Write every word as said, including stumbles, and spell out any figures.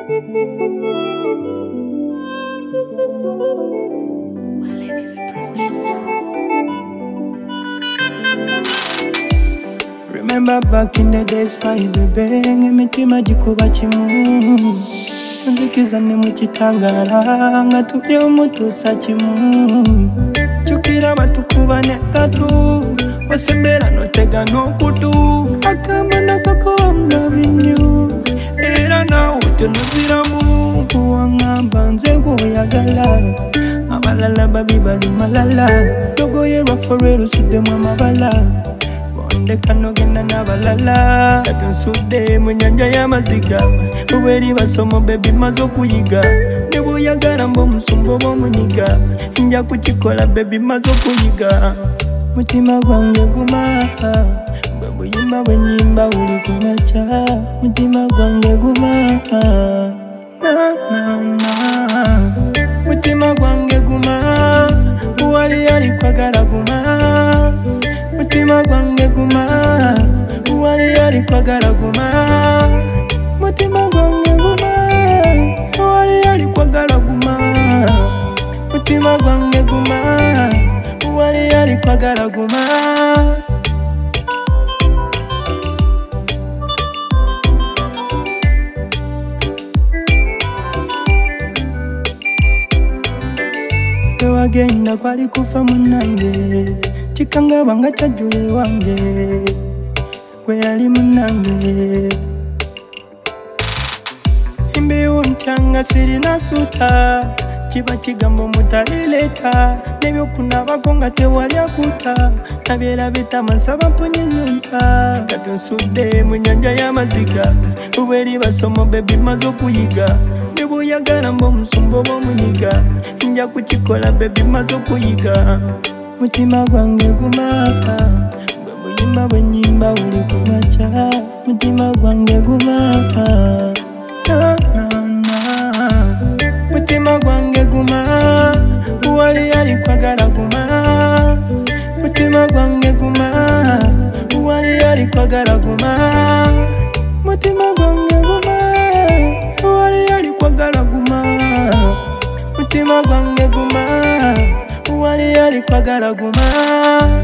Remember back in the days, my baby, emitima jikuba chimu. Nzikiza ne muchitangara, nga tubye omutuusa chimu. Chukira batukuba ne tatu, wasembera notega n'okutu. Akamba nakakoba I'm loving you, era nawe tonuziramu. Wangamba nze nkuyagala, abalala babi bali malala. Togoyerwa forero suddemu amabala. Ndeka nogenda n'abalala katusudde mu nnyanja y'amaziga obweri basomo baby maze okuyiga ne bw'oyagala mb'omusumba oba omunyiga nja kukikola baby maze okuyiga mutima gwange guma bwe buyimba bwe nnyimba buli ku makya mutima gwange guma na na na mutima gwange guma wali yali kwagala guma mutima gwange guma wali yali kwagala guma mutima gwange guma wali yali kwagala guma mutima gwange guma wali yali kwagala guma wagenda kwali kufa munange chikanga wanga chajule wange kwe yali munange imbe unchanga sirina suta chiba chigambo mutalileta nebyo kunabako nga tewali akuta nabyera bitama nsaba mpunyenyonta katusudde mu nnyanja y'amaziga obweri basomo baby maze okuyiga ne bw'oyagala mb'omusumba oba omunyiga nja kukikola baby maze okuyiga mutima gwange guma bwe buyimba bwe nnyimba buli ku makya mutima gwange guma na na na mutima gwange guma wali yali kwagala guma mutima gwange guma wali yali kwagala guma mutima gwange guma wali yali kwagala guma mutima gwange guma wali yali kwagala guma